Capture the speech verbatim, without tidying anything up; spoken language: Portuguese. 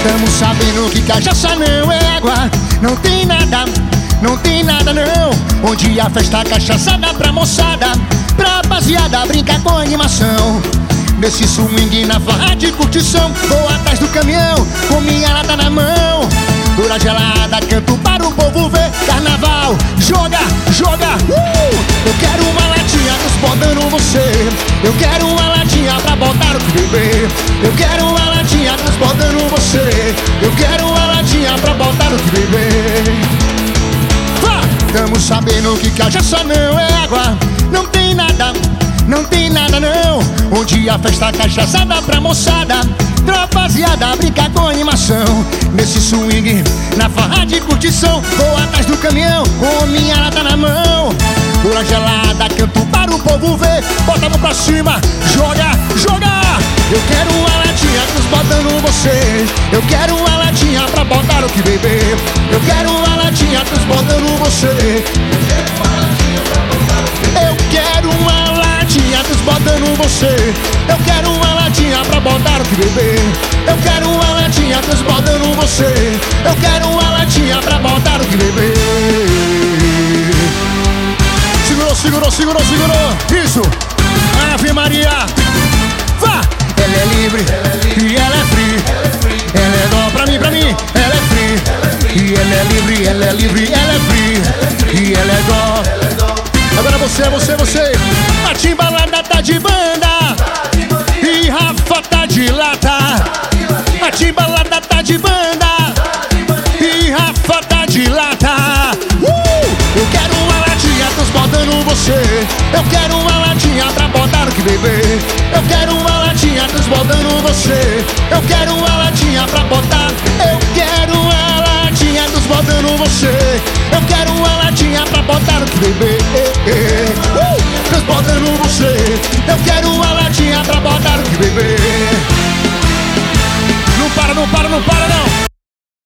Tamo sabendo que cachaça não é água. Não tem nada, não tem nada não. Onde a festa cachaça dá pra moçada, pra rapaziada brincar com animação. Nesse swing na farra de curtição, vou atrás do caminhão com minha lata na mão. Dura gelada, canto para o povo ver. Carnaval, joga, joga, uh! Eu quero uma latinha transbordando você. Eu quero uma latinha pra botar o que beber. Eu quero uma latinha transbordando você. Eu quero uma latinha pra botar o que beber. Vá! Tamo sabendo que cachaça não é água. Não tem nada, não tem nada não. Onde a festa cachaça dá pra moçada, pra rapaziada brincar com animação. Nesse swing, na farra de curtição, vou atrás do caminhão com minha lata na mão. Dura gelada, canto para o povo ver. Bota a mão pra cima, joga, joga. Eu quero uma latinha transbordando você. Eu quero uma latinha pra botar o que beber. Eu quero uma latinha transbordando você. Eu quero uma latinha transbordando você. Eu quero uma latinha pra botar o que beber. Eu quero uma latinha transbordando você. Eu quero uma latinha pra botar o que beber. Segurou, segurou, segurou, segurou. Isso. Ave Maria. Vá. Ela é livre, ela é livre e ela é free. Ela é, free. Ela é dó pra mim, pra mim. Ela é free, ela é free. E ela é livre, ela é livre, ela é free. Ela é free. E ela é dó, ela é dó. Agora você, você, você. A timbalada tá de banda, e Rafa tá de lata. A timbalada tá de banda, e Rafa tá de lata. uh! Eu quero uma latinha transbordando você. Eu quero uma latinha pra botar o que beber. Eu quero uma latinha transbordando você. Eu quero uma latinha pra botar. Eu quero uma latinha transbordando você. Eu quero uma latinha pra botar o que beber.